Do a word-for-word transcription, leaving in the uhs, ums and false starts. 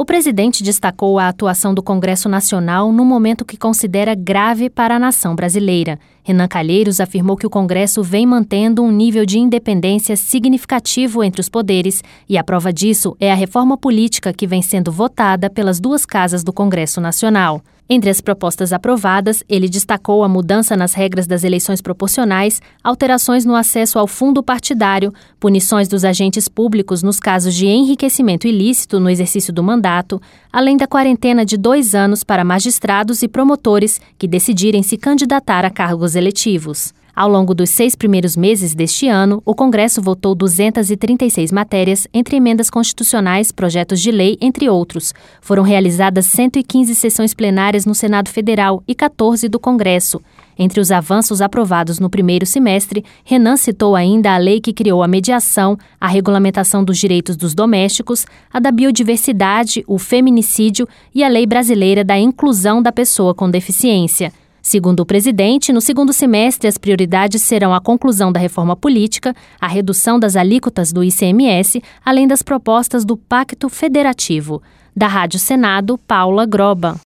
presidente destacou a atuação do Congresso Nacional no momento que considera grave para a nação brasileira. Renan Calheiros afirmou que o Congresso vem mantendo um nível de independência significativo entre os poderes e a prova disso é a reforma política que vem sendo votada pelas duas casas do Congresso Nacional. Entre as propostas aprovadas, ele destacou a mudança nas regras das eleições proporcionais, alterações no acesso ao fundo partidário, punições dos agentes públicos nos casos de enriquecimento ilícito no exercício do mandato, além da quarentena de dois anos para magistrados e promotores que decidirem se candidatar a cargos eletivos. Ao longo dos seis primeiros meses deste ano, o Congresso votou duzentas e trinta e seis matérias, entre emendas constitucionais, projetos de lei, entre outros. Foram realizadas cento e quinze sessões plenárias no Senado Federal e quatorze do Congresso. Entre os avanços aprovados no primeiro semestre, Renan citou ainda a lei que criou a mediação, a regulamentação dos direitos dos domésticos, a da biodiversidade, o feminicídio e a lei brasileira da inclusão da pessoa com deficiência. Segundo o presidente, no segundo semestre as prioridades serão a conclusão da reforma política, a redução das alíquotas do I C M S, além das propostas do Pacto Federativo. Da Rádio Senado, Paula Groba.